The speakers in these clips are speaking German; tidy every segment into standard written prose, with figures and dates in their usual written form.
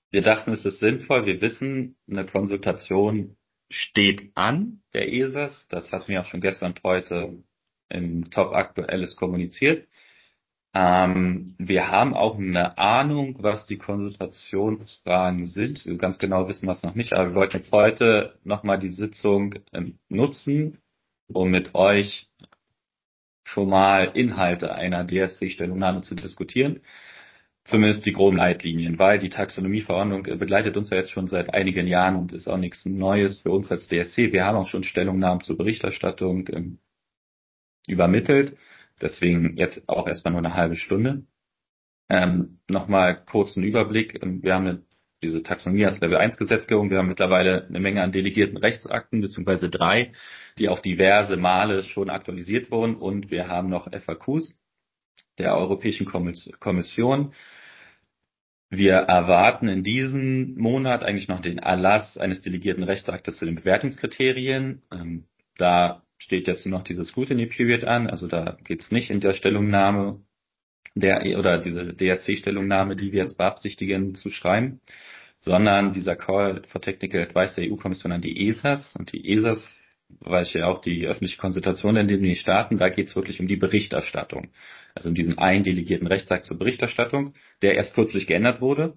Wir dachten, es ist sinnvoll. Wir wissen, eine Konsultation steht an, der ESAS. Das hatten wir auch schon gestern und heute im Top Aktuelles kommuniziert. Wir haben auch eine Ahnung, was die Konsultationsfragen sind. Wir ganz genau wissen wir es noch nicht, aber wir wollten jetzt heute nochmal die Sitzung nutzen, um mit euch schon mal Inhalte einer DSC-Stellungnahme zu diskutieren. Zumindest die groben Leitlinien, weil die Taxonomieverordnung begleitet uns ja jetzt schon seit einigen Jahren und ist auch nichts Neues für uns als DSC. Wir haben auch schon Stellungnahmen zur Berichterstattung übermittelt. Deswegen jetzt auch erstmal nur eine halbe Stunde. Nochmal kurzen Überblick. Wir haben diese Taxonomie als Level 1 Gesetzgebung. Wir haben mittlerweile eine Menge an delegierten Rechtsakten, beziehungsweise 3, die auch diverse Male schon aktualisiert wurden. Und wir haben noch FAQs der Europäischen Kommission. Wir erwarten in diesem Monat eigentlich noch den Erlass eines delegierten Rechtsaktes zu den Bewertungskriterien. Da steht jetzt noch diese Scrutiny Period an, also da geht es nicht in der Stellungnahme oder diese DSC-Stellungnahme, die wir jetzt beabsichtigen zu schreiben, sondern dieser Call for Technical Advice der EU-Kommission an die ESAs. Und die ESAs, weil ich ja auch die öffentliche Konsultation in den Staaten, da geht es wirklich um die Berichterstattung. Also um diesen einen delegierten Rechtsakt zur Berichterstattung, der erst kürzlich geändert wurde.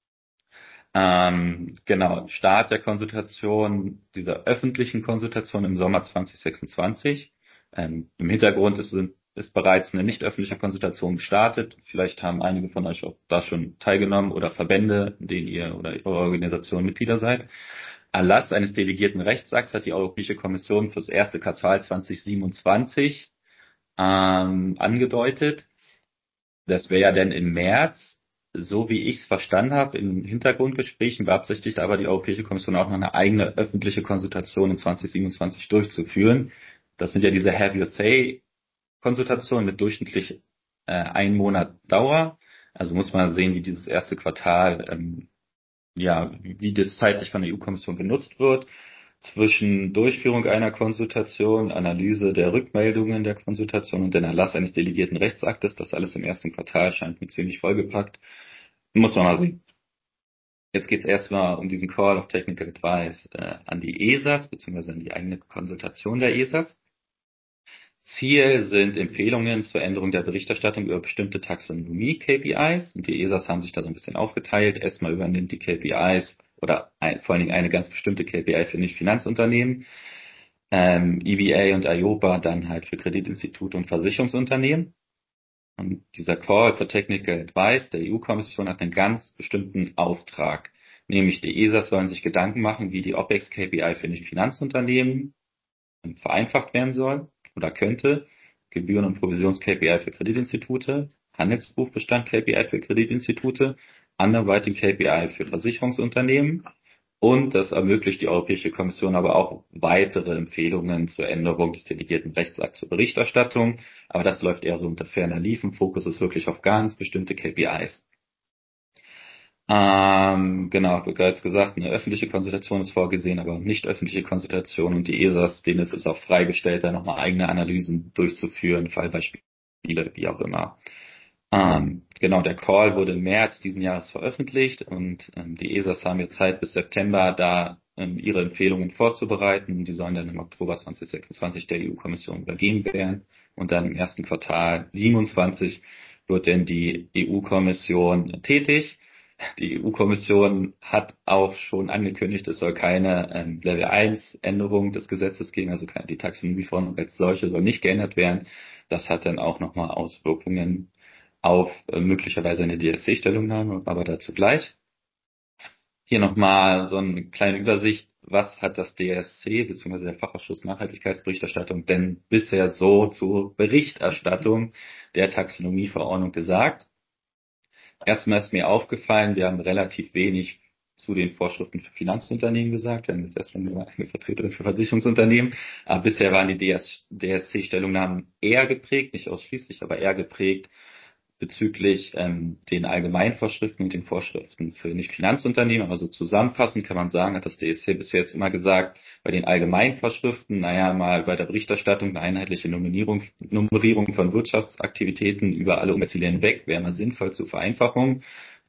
Genau, Start der Konsultation, dieser öffentlichen Konsultation im Sommer 2026. Im Hintergrund ist bereits eine nicht öffentliche Konsultation gestartet. Vielleicht haben einige von euch auch da schon teilgenommen oder Verbände, in denen ihr oder eure Organisation Mitglieder seid. Erlass eines delegierten Rechtsakts hat die Europäische Kommission fürs erste Quartal 2027 angedeutet. Das wäre ja dann im März. So wie ich es verstanden habe, in Hintergrundgesprächen beabsichtigt aber die Europäische Kommission auch noch eine eigene öffentliche Konsultation in 2027 durchzuführen. Das sind ja diese Have Your Say Konsultationen mit durchschnittlich 1 Monat Dauer. Also muss man sehen, wie dieses erste Quartal, wie das zeitlich von der EU-Kommission genutzt wird. Zwischen Durchführung einer Konsultation, Analyse der Rückmeldungen der Konsultation und den Erlass eines delegierten Rechtsaktes, das alles im ersten Quartal scheint mir ziemlich vollgepackt. Muss man mal sehen. Jetzt geht es erstmal um diesen Call of Technical Advice an die ESAs, beziehungsweise an die eigene Konsultation der ESAs. Ziel sind Empfehlungen zur Änderung der Berichterstattung über bestimmte Taxonomie-KPIs. Und die ESAs haben sich da so ein bisschen aufgeteilt. Erstmal übernimmt die KPIs oder vor allen Dingen eine ganz bestimmte KPI für Nicht-Finanzunternehmen, EBA und IOPA dann halt für Kreditinstitute und Versicherungsunternehmen. Und dieser Call for Technical Advice der EU-Kommission hat einen ganz bestimmten Auftrag. Nämlich die ESAs sollen sich Gedanken machen, wie die OPEX-KPI für Nicht-Finanzunternehmen vereinfacht werden soll oder könnte. Gebühren- und Provisions-KPI für Kreditinstitute, Handelsbuchbestand-KPI für Kreditinstitute, Underwriting KPI für Versicherungsunternehmen. Und das ermöglicht die Europäische Kommission aber auch weitere Empfehlungen zur Änderung des delegierten Rechtsakts zur Berichterstattung. Aber das läuft eher so unter ferner Liefen. Fokus ist wirklich auf ganz bestimmte KPIs. Genau, ich habe bereits gesagt, eine öffentliche Konsultation ist vorgesehen, aber nicht öffentliche Konsultation und die ESAs, denen ist es auch freigestellt, da nochmal eigene Analysen durchzuführen, Fallbeispiele, wie auch immer. Genau, der Call wurde im März diesen Jahres veröffentlicht und die ESAs haben jetzt Zeit bis September, da ihre Empfehlungen vorzubereiten. Die sollen dann im Oktober 2026 der EU-Kommission übergeben werden und dann im ersten Quartal 27 wird dann die EU-Kommission tätig. Die EU-Kommission hat auch schon angekündigt, es soll keine Level 1 Änderung des Gesetzes geben, also die Taxonomieverordnung als solche soll nicht geändert werden. Das hat dann auch nochmal Auswirkungen auf möglicherweise eine DSC-Stellungnahme, aber dazu gleich. Hier nochmal so eine kleine Übersicht, was hat das DSC bzw. der Fachausschuss Nachhaltigkeitsberichterstattung denn bisher so zur Berichterstattung der Taxonomieverordnung gesagt? Erstmal ist mir aufgefallen, wir haben relativ wenig zu den Vorschriften für Finanzunternehmen gesagt. Wir haben jetzt erstmal nur eine Vertreterin für Versicherungsunternehmen. Aber bisher waren die DSC-Stellungnahmen eher geprägt, nicht ausschließlich, aber eher geprägt bezüglich den Allgemeinvorschriften und den Vorschriften für Nicht-Finanzunternehmen. Aber so zusammenfassend kann man sagen, hat das DSC bisher jetzt immer gesagt, bei den Allgemeinvorschriften, mal bei der Berichterstattung eine einheitliche Nummerierung von Wirtschaftsaktivitäten über alle Umweltziele hinweg wäre mal sinnvoll zur Vereinfachung.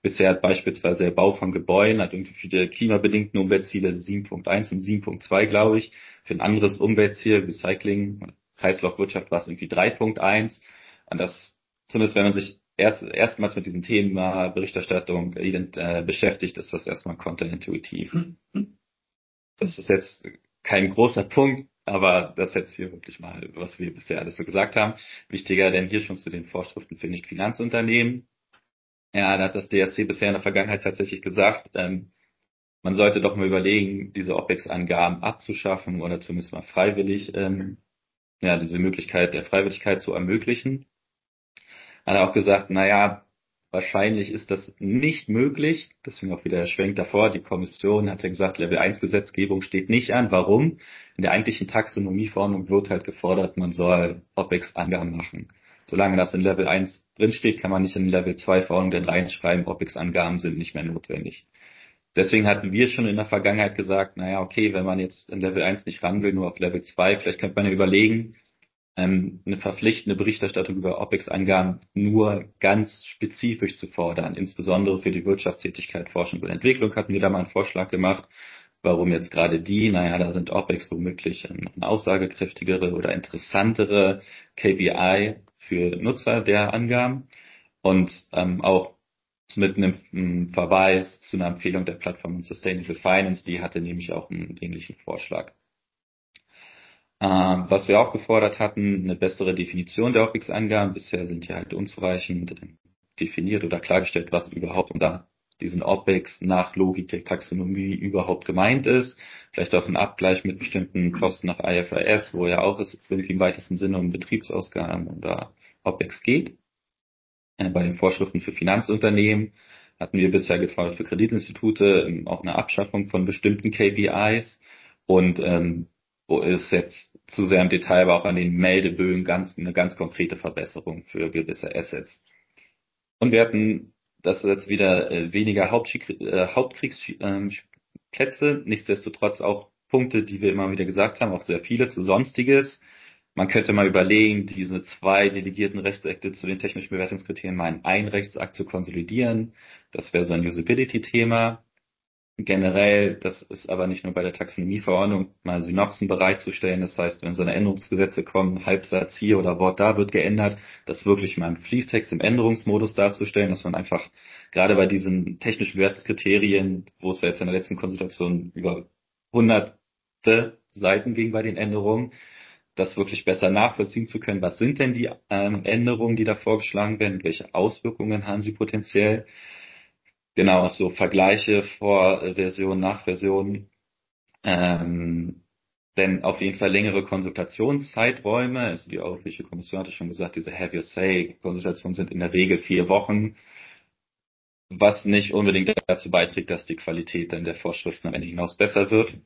Bisher hat beispielsweise der Bau von Gebäuden, hat irgendwie für die klimabedingten Umweltziele 7.1 und 7.2, glaube ich. Für ein anderes Umweltziel, Recycling, Kreislaufwirtschaft, war es irgendwie 3.1. Und das, zumindest wenn man sich erstmals mit diesem Thema Berichterstattung beschäftigt, ist das erstmal konterintuitiv. Das ist jetzt kein großer Punkt, aber das ist jetzt hier wirklich mal, was wir bisher alles so gesagt haben. Wichtiger denn hier schon zu den Vorschriften für Nicht-Finanzunternehmen. Ja, da hat das DSC bisher in der Vergangenheit tatsächlich gesagt, man sollte doch mal überlegen, diese OPEX-Angaben abzuschaffen oder zumindest mal freiwillig, ja, diese Möglichkeit der Freiwilligkeit zu ermöglichen. Hat er auch gesagt, naja, wahrscheinlich ist das nicht möglich. Deswegen auch wieder der Schwenk davor. Die Kommission hat ja gesagt, Level 1 Gesetzgebung steht nicht an. Warum? In der eigentlichen Taxonomieverordnung wird halt gefordert, man soll OPEX-Angaben machen. Solange das in Level 1 drinsteht, kann man nicht in Level 2 Verordnung dann reinschreiben, OPEX-Angaben sind nicht mehr notwendig. Deswegen hatten wir schon in der Vergangenheit gesagt, naja, okay, wenn man jetzt in Level 1 nicht ran will, nur auf Level 2, vielleicht könnte man ja überlegen, eine verpflichtende Berichterstattung über OPEX-Angaben nur ganz spezifisch zu fordern. Insbesondere für die Wirtschaftstätigkeit, Forschung und Entwicklung hatten wir da mal einen Vorschlag gemacht. Warum jetzt gerade die? Naja, da sind OPEX womöglich eine aussagekräftigere oder interessantere KPI für Nutzer der Angaben und auch mit einem Verweis zu einer Empfehlung der Plattform Sustainable Finance, die hatte nämlich auch einen ähnlichen Vorschlag. Was wir auch gefordert hatten, eine bessere Definition der OPEX-Angaben. Bisher sind die halt unzureichend definiert oder klargestellt, was überhaupt unter diesen OPEX nach Logik der Taxonomie überhaupt gemeint ist. Vielleicht auch ein Abgleich mit bestimmten Kosten nach IFRS, wo ja auch es irgendwie im weitesten Sinne um Betriebsausgaben oder OPEX geht. Bei den Vorschriften für Finanzunternehmen hatten wir bisher gefordert für Kreditinstitute auch eine Abschaffung von bestimmten KPIs und wo es jetzt zu sehr im Detail, aber auch an den Meldebögen eine ganz konkrete Verbesserung für gewisse Assets. Und wir hatten das jetzt wieder weniger Hauptkriegsplätze, nichtsdestotrotz auch Punkte, die wir immer wieder gesagt haben, auch sehr viele zu Sonstiges. Man könnte mal überlegen, diese 2 delegierten Rechtsakte zu den technischen Bewertungskriterien mal in einen Rechtsakt zu konsolidieren. Das wäre so ein Usability-Thema. Generell, das ist aber nicht nur bei der Taxonomieverordnung, mal Synopsen bereitzustellen. Das heißt, wenn so eine Änderungsgesetze kommen, Halbsatz hier oder Wort da wird geändert, das wirklich mal im Fließtext im Änderungsmodus darzustellen, dass man einfach gerade bei diesen technischen Bewertungskriterien, wo es ja jetzt in der letzten Konsultation über hunderte Seiten ging bei den Änderungen, das wirklich besser nachvollziehen zu können. Was sind denn die Änderungen, die da vorgeschlagen werden? Welche Auswirkungen haben sie potenziell? Genau, so Vergleiche vor Version, nach Version. Denn auf jeden Fall längere Konsultationszeiträume. Also die Europäische Kommission hatte schon gesagt, diese Have Your Say Konsultationen sind in der Regel 4 Wochen, was nicht unbedingt dazu beiträgt, dass die Qualität dann der Vorschriften am Ende hinaus besser wird.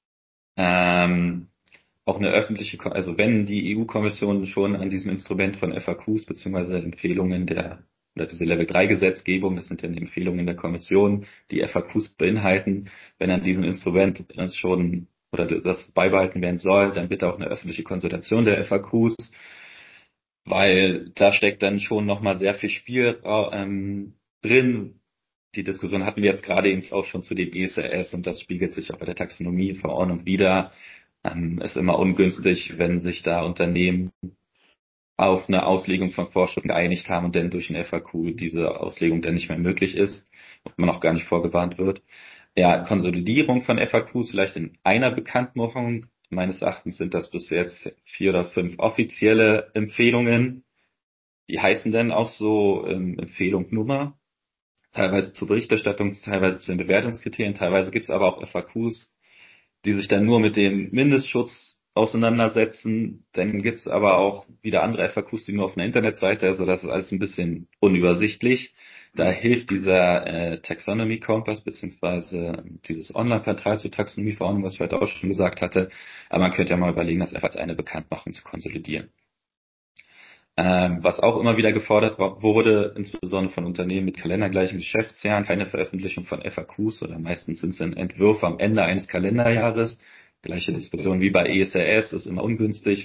Auch eine öffentliche, also wenn die EU-Kommission schon an diesem Instrument von FAQs beziehungsweise Empfehlungen oder diese Level 3 Gesetzgebung, das sind dann die Empfehlungen der Kommission, die FAQs beinhalten, wenn an diesem Instrument schon oder das beibehalten werden soll, dann bitte auch eine öffentliche Konsultation der FAQs, weil da steckt dann schon nochmal sehr viel Spiel drin. Die Diskussion hatten wir jetzt gerade eben auch schon zu dem ESRS und das spiegelt sich auch bei der Taxonomieverordnung wieder. Ist immer ungünstig, wenn sich da Unternehmen auf eine Auslegung von Vorschriften geeinigt haben und dann durch ein FAQ diese Auslegung dann nicht mehr möglich ist und man auch gar nicht vorgewarnt wird. Ja, Konsolidierung von FAQs vielleicht in einer Bekanntmachung. Meines Erachtens sind das bis jetzt 4 oder 5 offizielle Empfehlungen. Die heißen dann auch so Empfehlung Nummer. Teilweise zur Berichterstattung, teilweise zu den Bewertungskriterien, teilweise gibt es aber auch FAQs, die sich dann nur mit dem Mindestschutz auseinandersetzen. Dann gibt es aber auch wieder andere FAQs, die nur auf einer Internetseite, also das ist alles ein bisschen unübersichtlich. Da hilft dieser Taxonomy Compass beziehungsweise dieses Online-Portal zur Taxonomieverordnung, was ich heute auch schon gesagt hatte. Aber man könnte ja mal überlegen, das einfach als eine Bekanntmachung zu konsolidieren. Was auch immer wieder gefordert wurde, insbesondere von Unternehmen mit kalendergleichen Geschäftsjahren, keine Veröffentlichung von FAQs oder meistens sind es dann Entwürfe am Ende eines Kalenderjahres. Gleiche Diskussion wie bei ESRS, ist immer ungünstig,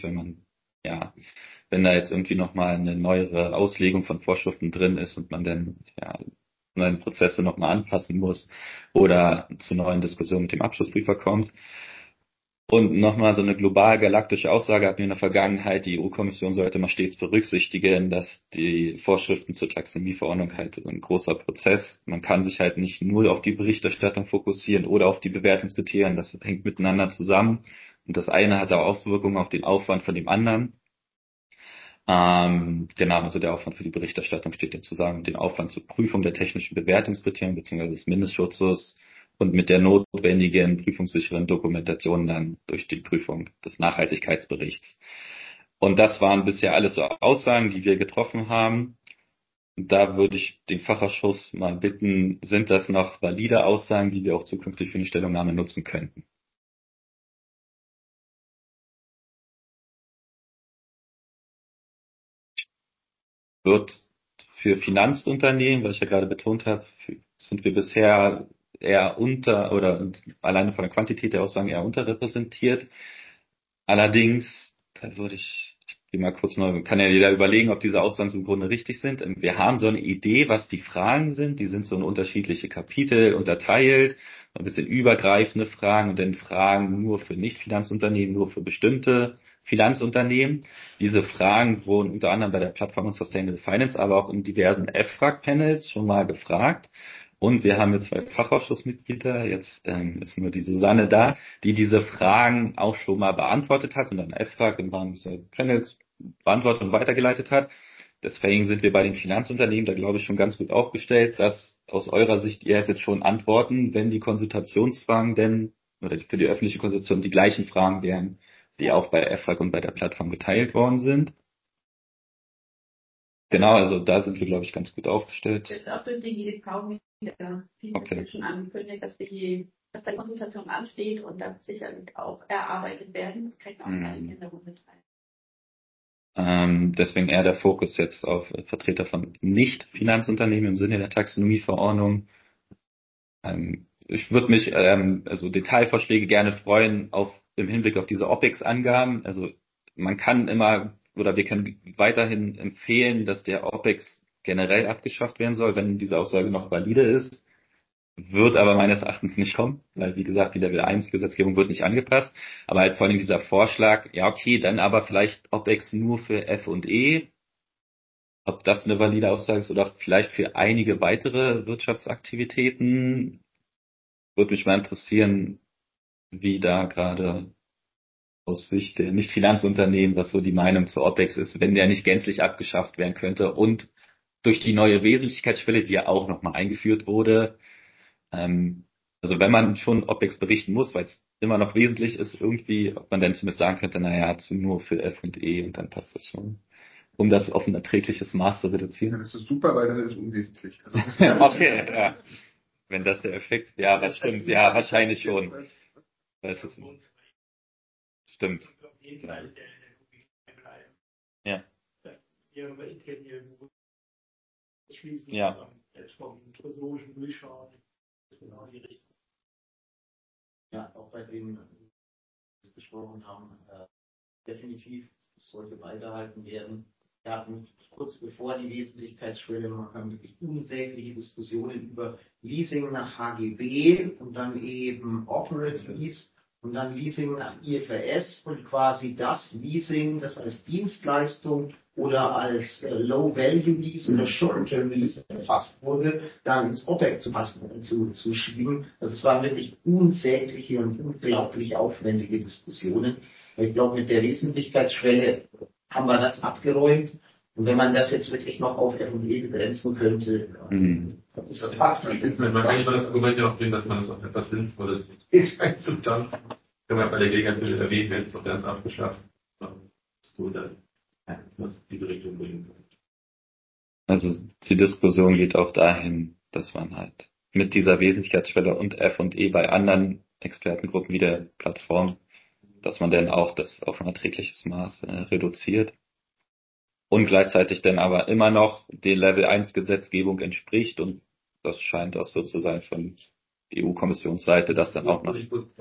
wenn da jetzt irgendwie nochmal eine neuere Auslegung von Vorschriften drin ist und man dann neuen Prozesse nochmal anpassen muss oder zu neuen Diskussionen mit dem Abschlussprüfer kommt. Und nochmal so eine global galaktische Aussage hatten wir in der Vergangenheit, die EU-Kommission sollte mal stets berücksichtigen, dass die Vorschriften zur Taxonomieverordnung halt ein großer Prozess. Man kann sich halt nicht nur auf die Berichterstattung fokussieren oder auf die Bewertungskriterien, das hängt miteinander zusammen. Und das eine hat auch Auswirkungen auf den Aufwand von dem anderen. Genau, also der Aufwand für die Berichterstattung steht dem zusammen mit dem Aufwand zur Prüfung der technischen Bewertungskriterien bzw. des Mindestschutzes und mit der notwendigen prüfungssicheren Dokumentation dann durch die Prüfung des Nachhaltigkeitsberichts. Und das waren bisher alles so Aussagen, die wir getroffen haben. Und da würde ich den Fachausschuss mal bitten, sind das noch valide Aussagen, die wir auch zukünftig für eine Stellungnahme nutzen könnten? Wird für Finanzunternehmen, was ich ja gerade betont habe, sind wir bisher eher unter oder alleine von der Quantität der Aussagen eher unterrepräsentiert. Allerdings, da würde ich gehe mal kurz noch, kann ja jeder überlegen, ob diese Aussagen im Grunde richtig sind. Wir haben so eine Idee, was die Fragen sind. Die sind so in unterschiedliche Kapitel unterteilt, ein bisschen übergreifende Fragen und dann Fragen nur für Nicht-Finanzunternehmen, nur für bestimmte Finanzunternehmen. Diese Fragen wurden unter anderem bei der Plattform on Sustainable Finance, aber auch in diversen EFRAG-Panels schon mal gefragt. Und wir haben jetzt 2 Fachausschussmitglieder, jetzt ist nur die Susanne da, die diese Fragen auch schon mal beantwortet hat und dann EFRAG im Rahmen dieser Panels beantwortet und weitergeleitet hat. Deswegen sind wir bei den Finanzunternehmen da, glaube ich, schon ganz gut aufgestellt, dass aus eurer Sicht ihr hättet schon Antworten, wenn die Konsultationsfragen denn, oder für die öffentliche Konsultation die gleichen Fragen wären, die auch bei EFRAG und bei der Plattform geteilt worden sind. Genau, also da sind wir, glaube ich, ganz gut aufgestellt. Auch durch die GDV Okay. schon angekündigt, dass die Konsultation ansteht und dann sicherlich auch erarbeitet werden. Das kann ich auch sagen in der Runde 3. Deswegen eher der Fokus jetzt auf Vertreter von Nicht-Finanzunternehmen im Sinne der Taxonomieverordnung. Ich würde mich, also Detailvorschläge gerne freuen im Hinblick auf diese OPEX-Angaben. Also man kann immer, oder wir können weiterhin empfehlen, dass der OPEX generell abgeschafft werden soll, wenn diese Aussage noch valide ist. Wird aber meines Erachtens nicht kommen, weil wie gesagt, die Level 1 Gesetzgebung wird nicht angepasst. Aber halt vor allem dieser Vorschlag, ja okay, dann aber vielleicht OPEX nur für F und E. Ob das eine valide Aussage ist oder vielleicht für einige weitere Wirtschaftsaktivitäten, würde mich mal interessieren, wie da gerade aus Sicht der Nicht-Finanzunternehmen, was so die Meinung zu OPEX ist, wenn der nicht gänzlich abgeschafft werden könnte und durch die neue Wesentlichkeitsschwelle, die ja auch nochmal eingeführt wurde, also wenn man schon OPEX berichten muss, weil es immer noch wesentlich ist, irgendwie, ob man dann zumindest sagen könnte, naja, nur für F und E und dann passt das schon, um das auf ein erträgliches Maß zu reduzieren. Ja, das ist super, weil dann ist es unwesentlich. Also okay, ja. Wenn das der Effekt, ja, das stimmt, ja, wahrscheinlich schon. Weiß es nicht. Stimmt. Ja. Ja. Ja, auch bei dem, was wir besprochen haben, definitiv, es sollte beibehalten werden. Wir hatten kurz bevor die Wesentlichkeitsschwelle noch wirklich unsägliche Diskussionen über Leasing nach HGB und dann eben Operate Lease und dann Leasing nach IFRS und quasi das Leasing, das als Dienstleistung oder als Low-Value-Lease oder Short-Term-Lease erfasst wurde, dann ins OPEX zu schieben. Also es waren wirklich unsägliche und unglaublich aufwendige Diskussionen. Ich glaube, mit der Wesentlichkeitsschwelle haben wir das abgeräumt. Und wenn man das jetzt wirklich noch auf R&E begrenzen könnte, dann ist das faktisch. Man kann immer das Argument ja auch bringen, dass man das auf etwas Sinnvolles einzudampfen. Kann man bei der Gelegenheit erwähnen, wenn es noch ganz abgeschafft ist, dann was diese Richtung bringen kann. Also die Diskussion geht auch dahin, dass man halt mit dieser Wesentlichkeitsschwelle und F und E bei anderen Expertengruppen wie der Plattform, dass man dann auch das auf ein erträgliches Maß reduziert und gleichzeitig dann aber immer noch der Level 1 Gesetzgebung entspricht und das scheint auch so zu sein von EU-Kommissionsseite, dass dann auch noch.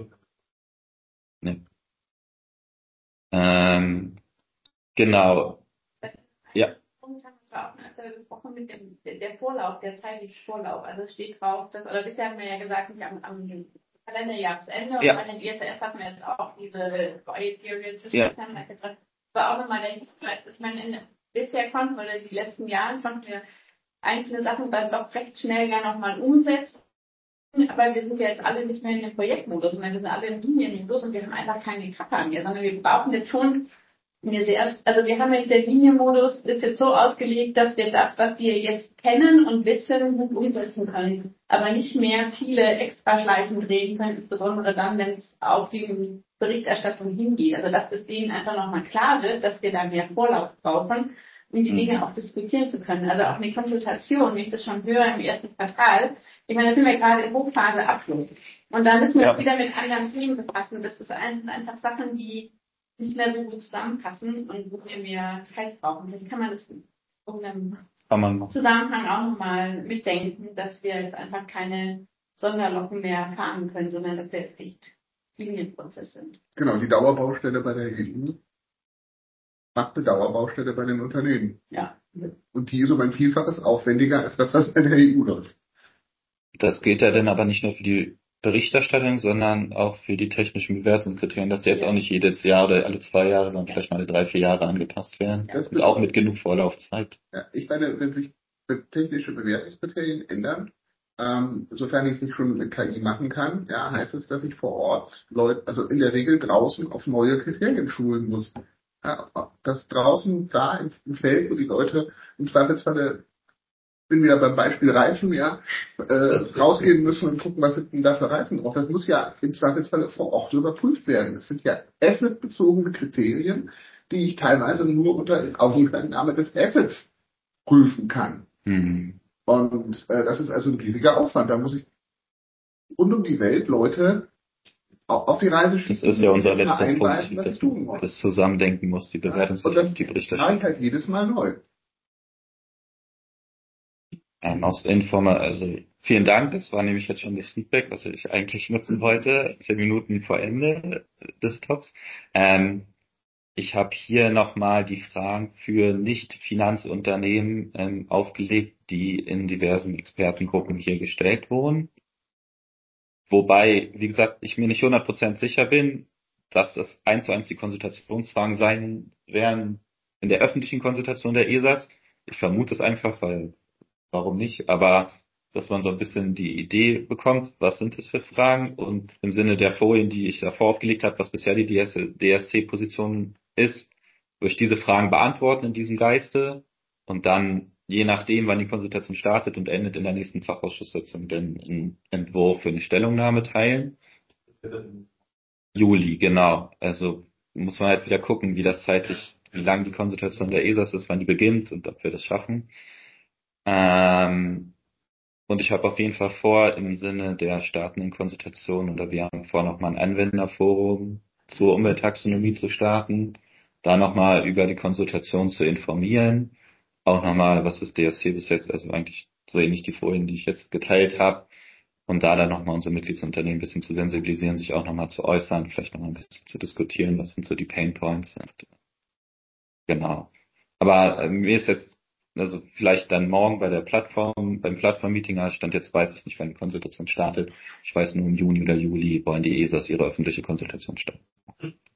Ne. Genau. Ja. war auch gesprochen mit der Vorlauf, der zeitliche Vorlauf. Also es steht drauf, oder bisher haben wir ja gesagt, nicht am Kalenderjahresende, und bei den ISS hatten wir jetzt auch diese Quiet Period zwischen war auch nochmal der Hinweis, ich meine, bisher konnten wir, oder die letzten Jahre konnten wir einzelne Sachen dann doch recht schnell ja nochmal umsetzen. Aber wir sind ja jetzt alle nicht mehr in dem Projektmodus, sondern wir sind alle im Linienmodus und wir haben einfach keine Kappa mehr, sondern wir brauchen jetzt schon wir haben jetzt der Linienmodus ist jetzt so ausgelegt, dass wir das, was wir jetzt kennen und wissen, gut umsetzen können. Aber nicht mehr viele Extraschleifen drehen können, insbesondere dann, wenn es auf die Berichterstattung hingeht. Also dass das denen einfach nochmal klar wird, dass wir da mehr Vorlauf brauchen, um die Dinge auch diskutieren zu können. Also auch eine Konsultation, wie ich das schon höre im ersten Quartal. Ich meine, da sind wir gerade in Hochphase Abschluss. Und da müssen wir uns wieder mit anderen Themen befassen. Das ist einfach Sachen, die nicht mehr so gut zusammenpassen und wo wir mehr Zeit brauchen. Vielleicht kann man das in irgendeinem Zusammenhang auch nochmal mitdenken, dass wir jetzt einfach keine Sonderlocken mehr fahren können, sondern dass wir jetzt echt Linienprozess sind. Genau, die Dauerbaustelle bei der EU macht eine Dauerbaustelle bei den Unternehmen. Ja. Und die ist um ein Vielfaches aufwendiger als das, was bei der EU läuft. Das gilt ja dann aber nicht nur für die Berichterstattung, sondern auch für die technischen Bewertungskriterien, dass die jetzt auch nicht jedes Jahr oder alle 2 Jahre, sondern vielleicht mal alle 3, 4 Jahre angepasst werden. Das und auch mit genug Vorlaufzeit. Ja, ich meine, wenn sich technische Bewertungskriterien ändern, sofern ich es nicht schon mit KI machen kann, ja, heißt es, dass ich vor Ort Leute, also in der Regel draußen auf neue Kriterien schulen muss. Ja, dass draußen da im Feld, wo die Leute im Zweifelsfalle, bin wieder beim Beispiel Reifen, ja, rausgehen müssen und gucken, was sind denn da für Reifen drauf. Das muss ja im Zweifelsfalle vor Ort überprüft werden. Das sind ja assetbezogene Kriterien, die ich teilweise nur unter Augenscheinnahme des Assets prüfen kann. Mhm. Und das ist also ein riesiger Aufwand. Da muss ich rund um die Welt Leute auf die Reise schicken. Das ist ja unser letzter Punkt, dass das Zusammendenken muss, die Bewertungskriterien, die Berichterstattung. mache ich halt jedes Mal neu. Also vielen Dank, das war nämlich jetzt schon das Feedback, was ich eigentlich nutzen wollte, 10 Minuten vor Ende des Talks. Ich habe hier nochmal die Fragen für Nicht-Finanzunternehmen aufgelegt, die in diversen Expertengruppen hier gestellt wurden. Wobei, wie gesagt, ich mir nicht 100% sicher bin, dass das 1:1 die Konsultationsfragen sein werden in der öffentlichen Konsultation der ESAS. Ich vermute es einfach, weil warum nicht, aber dass man so ein bisschen die Idee bekommt, was sind das für Fragen, und im Sinne der Folien, die ich davor aufgelegt habe, was bisher die DSC-Position ist, durch diese Fragen beantworten in diesem Geiste und dann, je nachdem, wann die Konsultation startet und endet, in der nächsten Fachausschusssitzung den einen Entwurf für eine Stellungnahme teilen. Juli, genau. Also muss man halt wieder gucken, wie das zeitlich, wie lang die Konsultation der ESAS ist, wann die beginnt und ob wir das schaffen. Und ich habe auf jeden Fall vor, im Sinne der startenden Konsultation, oder wir haben vor, nochmal ein Anwenderforum zur Umwelttaxonomie zu starten, da nochmal über die Konsultation zu informieren, auch nochmal, was ist DSC bis jetzt, also eigentlich so ähnlich die Folien, die ich jetzt geteilt habe, und da dann nochmal unsere Mitgliedsunternehmen ein bisschen zu sensibilisieren, sich auch nochmal zu äußern, vielleicht nochmal ein bisschen zu diskutieren, was sind so die Pain Points. Genau. Aber mir ist jetzt, also vielleicht dann morgen beim Plattform-Meeting, Stand jetzt weiß ich nicht, wann die Konsultation startet. Ich weiß nur, im Juni oder Juli wollen die ESAs ihre öffentliche Konsultation starten.